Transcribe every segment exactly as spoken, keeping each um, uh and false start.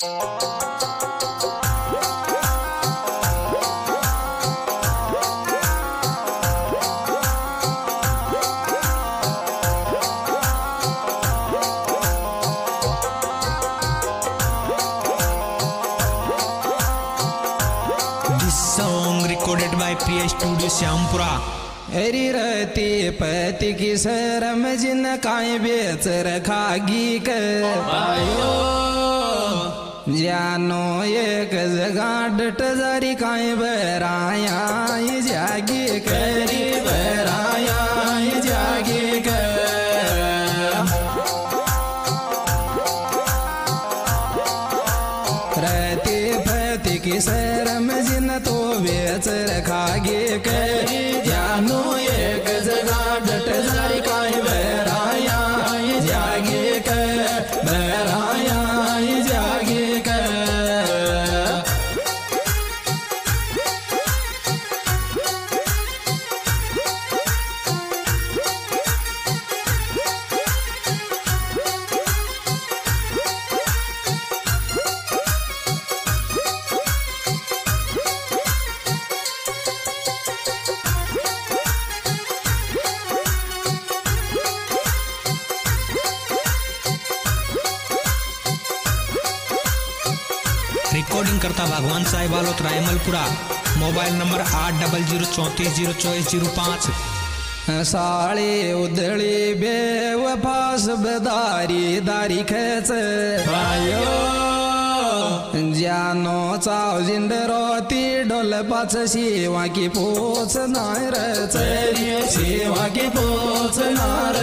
recorded by Priya Studio Shyampura. हरी रहती पति की शरम जिन काय बेच रखागी कर आयो जानो एक जगह डट जारी काय बराया जागी करी बराया जागी कर रहती पति की शरम जिन तो बेच रखागे करी जानो एक जगह डट जारी काय बराया जागे कर बराया जागे कर रिकॉर्डिंग करता भगवान साहिब आलोत रायमलपुरा। मोबाइल नंबर आठ डबल जीरो चौंतीस जीरो चौबीस जीरो पाँच। साड़ी उधड़ी बेवफास बदारी दारी खेच भाइयो जानो चाव जिंद रोती ढोल पाच शिवा की पोच नार शिवा की पोच नार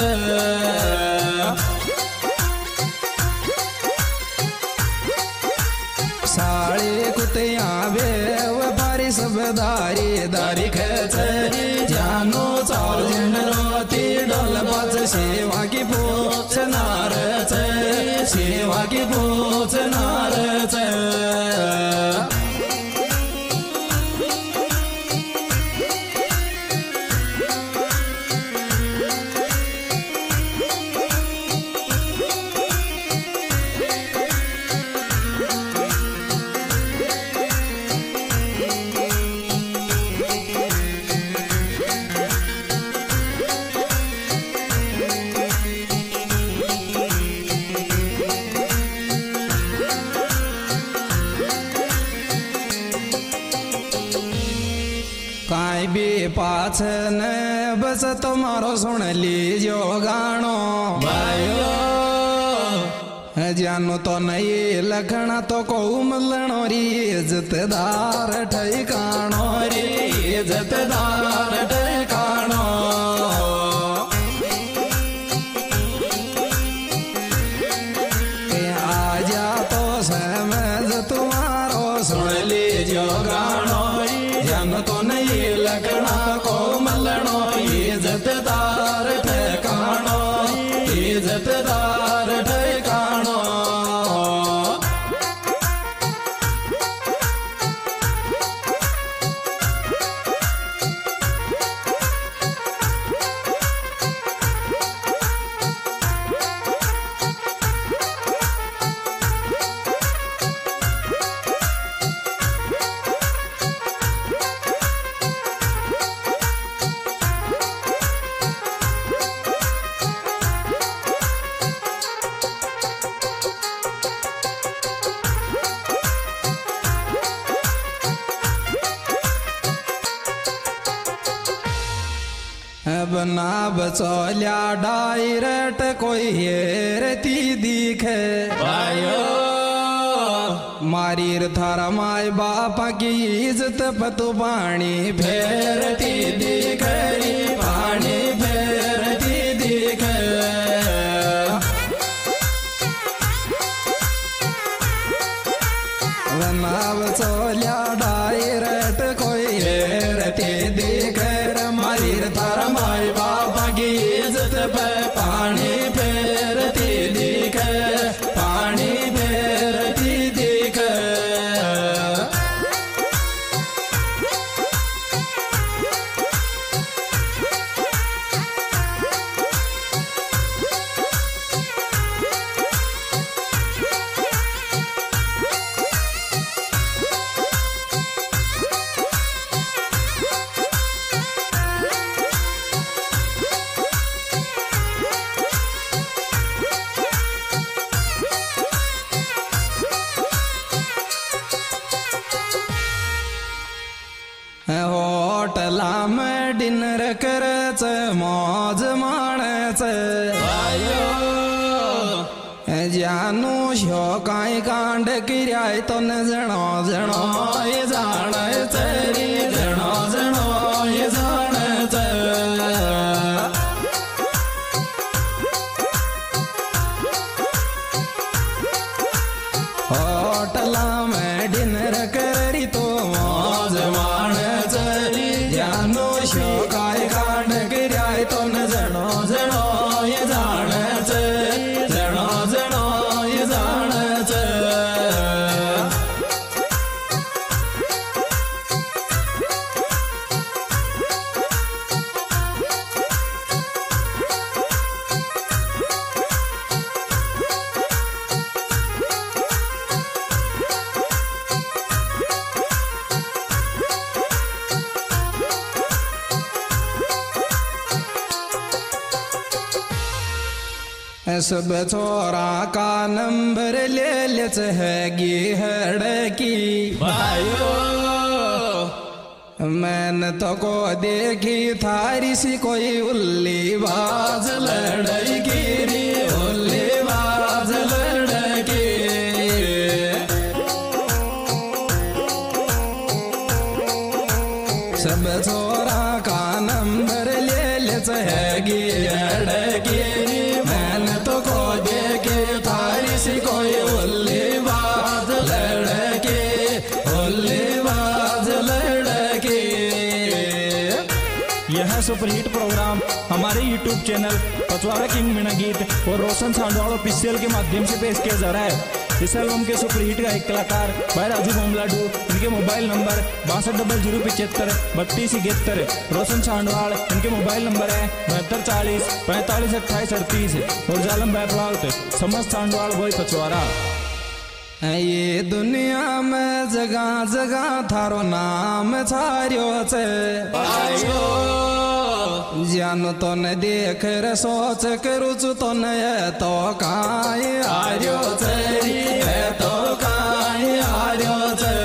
साड़ी कुतिया बेव बारी सब दारी दारी खेच जानो चार जिन रोती डोल बच सेवा की पोच नार सेवा की पोच नार काई भी पाछ न बस तुम्हारो सुन लीजो गानो भाइयो जानो तो नहीं लखना तो को मलनो री इज्जतदार ठिकानो री इज्जतदार ठिकानो आजा तो समझ तुम्हारो सुन लीजो गानो जन तो नहीं लगना को मलनो इज्जतदार ठिकानो इज्जतदार ठिकानो बना बचौलिया डायरेक्ट कोई हेरती दिखे भाइयो मारीर थारा माय बापा की इज्जत पतु पानी फेरती दिखे पानी फेरती दिखे बना बचौलिया डायरेक्ट कोई हेरती दिखे मारीर थारा माय बापा की इज्जत पे पानी फेरती दिखे पानी फेरती दिखे होटला में डिनर करच मौज माणच जानू शो काय कांड किर्याय तो न जणो जणो ये जाणच रे जणो जणो ये जाणच होटला में डिनर करी तो मौज माणच जानू शो काय कांड किर्याय तो न जणो जणो ये जाणच जणो जणो ये जाणच सब छोरा का नंबर ले लेच है गी हड़की भाइयों मैंने तो को देखी थारी सी कोई उल्ली बाज लड़की रे उल्ली बाज लड़की सब छोरा का नंबर ले लेच है गी हड़की मैंने तो को देखे थारी सी कोई उल्ली बाज लड़के उल्ली बाज लड़के। यह सुपरहिट प्रोग्राम हमारे YouTube channel Pachwada king Meena गीत और रोशन सांडवाल ऑफिशियल के माध्यम से पेश किया जा रहा है। इस एल्बम के सुपरहिट का एक कलाकार भाई राजू बोमलाडू, इनके मोबाइल नंबर बासठ डबल जीरो पिछहत्तर बत्तीस इकहत्तर। रोशन सांडवाल, इनके मोबाइल नंबर है बहत्तर चालीस पैंतालीस अट्ठाईस अड़तीस। और जालम बैकवाउट समस्त सांडवाल वही पचवाड़ा। ये दुनिया में जगह जगह थारो नाम छारियो छे जानो तो न देख रे सोच करूच तो न तो काय आर्यो छे तो काय आर्यो छे।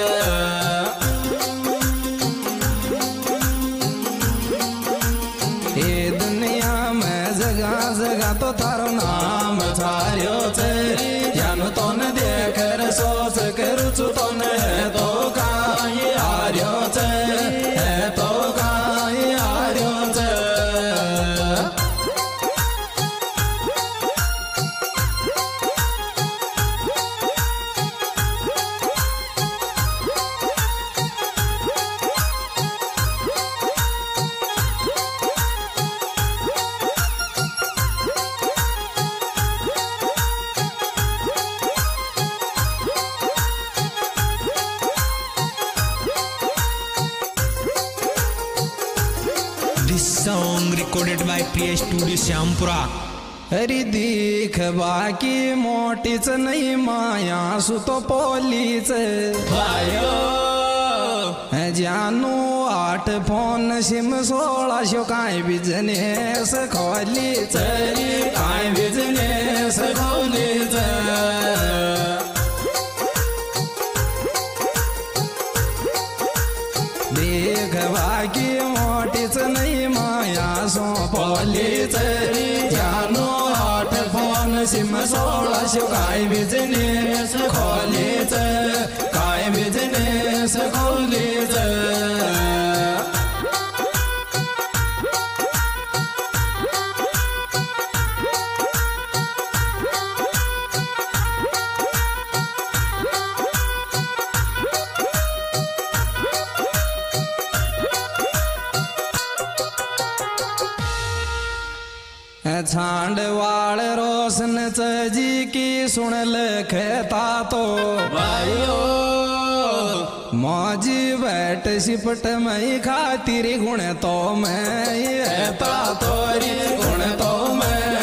ये दुनिया में जगह जगह तो थारो नाम छारियो छे जानो तो न देख रे सोच करूच तो न तो काय आर्यो छे तो काय आर्यो छे। This song recorded by Priya Studio Syampura. हरी दीख बाकी मोटीच नहीं माया सुतो पोलीच भायो जानू आठ फोन सिम सोळा शो काय बिजनेस खोलीच काय बिजनेस खोलीच। देख बाकी मोटीच नहीं माया सो पोलीच जानू आठ फोन सिम सोळा शो काय बिजनेस खोलीच काय बिजनेस खोलीच। छांडवाड़ रोशन जी की सुन लखता तो भाइयों मौजी बैठ सिपट मई खातिर गुण तो मैं ये तोरी गुण तो मैं